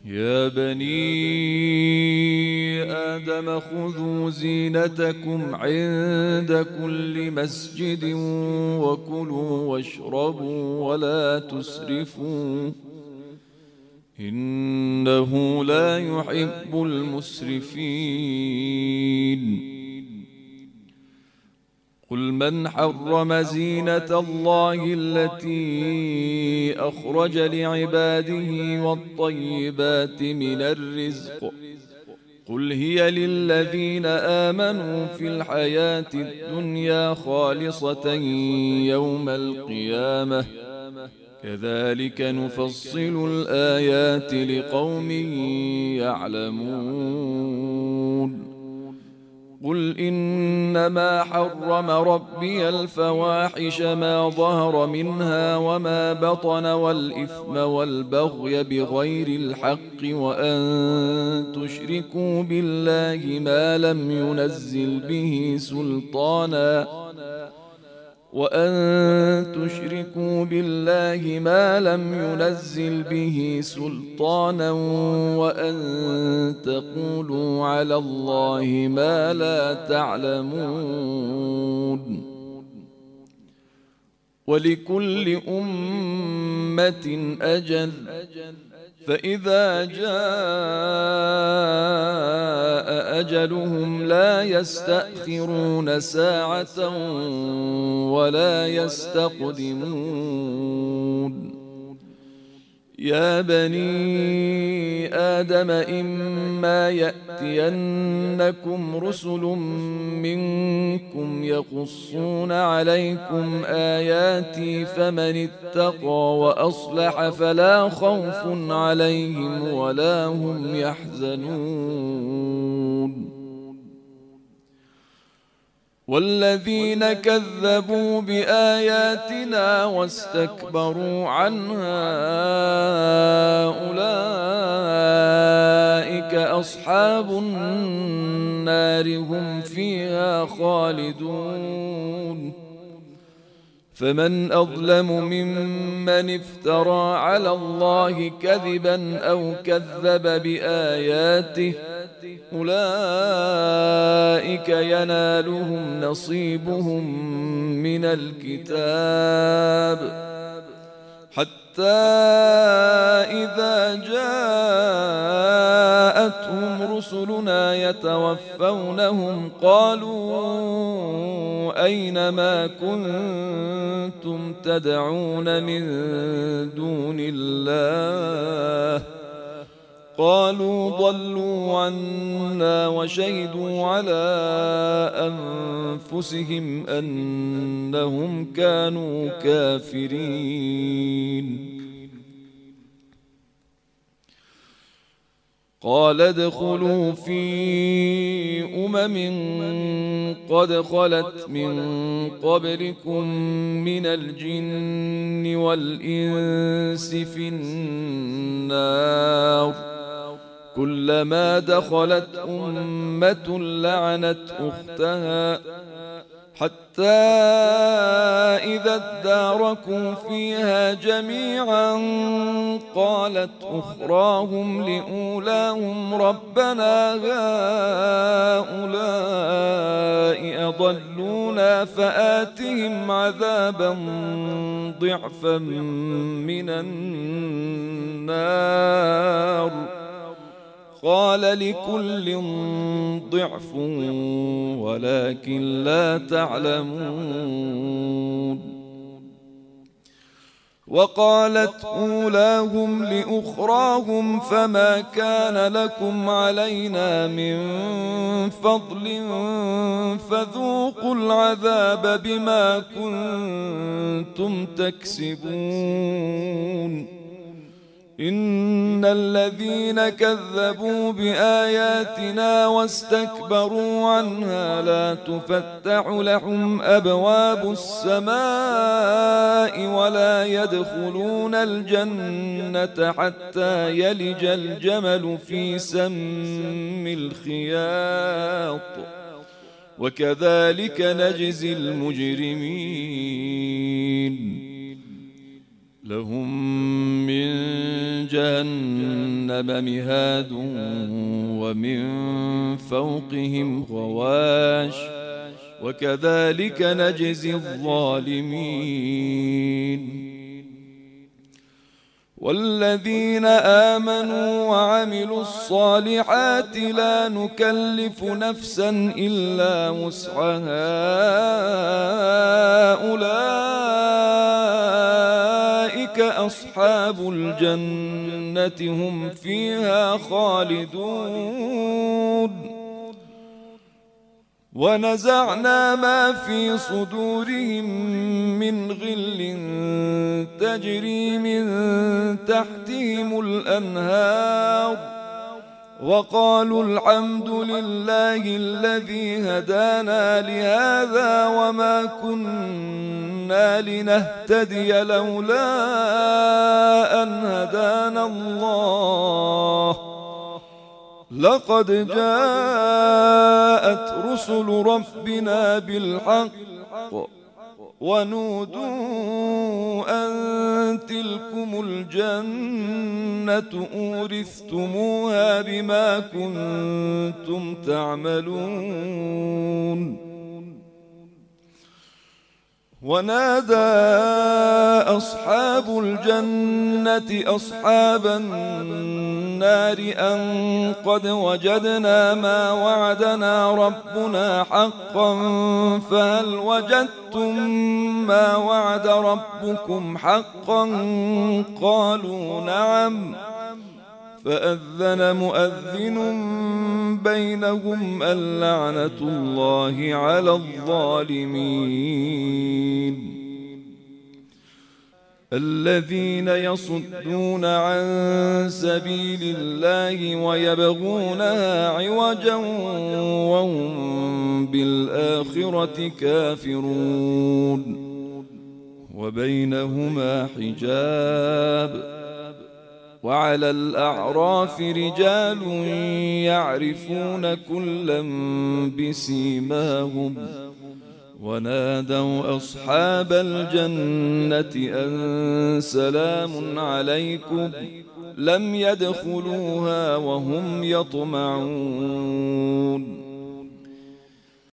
يا بني آدم خذوا زينتكم عند كل مسجد وكلوا واشربوا ولا تسرفوا إنه لا يحب المسرفين. قل من حرم زينة الله التي أخرج لعباده والطيبات من الرزق قل هي للذين آمنوا في الحياة الدنيا خالصة يوم القيامة كذلك نفصل الآيات لقوم يعلمون. قل إنما حرم ربي الفواحش ما ظهر منها وما بطن والإثم والبغي بغير الحق وأن تشركوا بالله ما لم ينزل به سلطانا وأن تقولوا على الله ما لا تعلمون. ولكل أمة أجل فإذا جاء أجلهم لا يستأخرون ساعة ولا يستقدمون. يا بني آدم إما يأتينكم رسل منكم يقصون عليكم آياتي فمن اتقى وأصلح فلا خوف عليهم ولا هم يحزنون. والذين كذبوا بآياتنا واستكبروا عنها أولئك أصحاب النار هم فيها خالدون. فمن أظلم ممن افترى على الله كذبا أو كذب بآياته أولئك ينالهم نصيبهم من الكتاب حتى إذا جاءتهم رسلنا يتوفونهم قالوا أين ما كنتم تدعون من دون الله قالوا ضلوا عنا وشهدوا على أنفسهم أنهم كانوا كافرين. قال ادخلوا في قد خلت من قبلكم من الجن والإنس في النار كلما دخلت أمة لعنت أختها حتى إذا اداركوا فيها جميعا قالت أخراهم لأولاهم ربنا هؤلاء أضلونا فآتهم عذابا ضعفا من النار قال لكل ضعف ولكن لا تعلمون. وقالت أولاهم لأخراهم فما كان لكم علينا من فضل فذوقوا العذاب بما كنتم تكسبون. إن الذين كذبوا بآياتنا واستكبروا عنها لا تفتح لهم أبواب السماء ولا يدخلون الجنة حتى يلج الجمل في سم الخياط وكذلك نجزي المجرمين. لهم من جهنم مهاد ومن فوقهم غواش وكذلك نجزي الظالمين والذين آمنوا وعملوا الصالحات لا نكلف نفسا إلا وسعها أولئك أصحاب الجنة هم فيها خالدون ونزعنا ما في صدورهم من غل تجري من تحتهم الأنهار وقالوا الحمد لله الذي هدانا لهذا وما كنا لنهتدي لولا أن هدانا الله لقد جاءت رسل ربنا بالحق ونودوا أن تلكم الجنة أورثتموها بما كنتم تعملون ونادى أصحاب الجنة أصحاب النار أن قد وجدنا ما وعدنا ربنا حقا فهل وجدتم ما وعد ربكم حقا قالوا نعم فأذن مؤذن بينهم اللعنة الله على الظالمين الذين يصدون عن سبيل الله ويبغونها عوجا وهم بالآخرة كافرون وبينهما حجاب وعلى الأعراف رجال يعرفون كلا بسيماهم ونادوا أصحاب الجنة أن سلام عليكم لم يدخلوها وهم يطمعون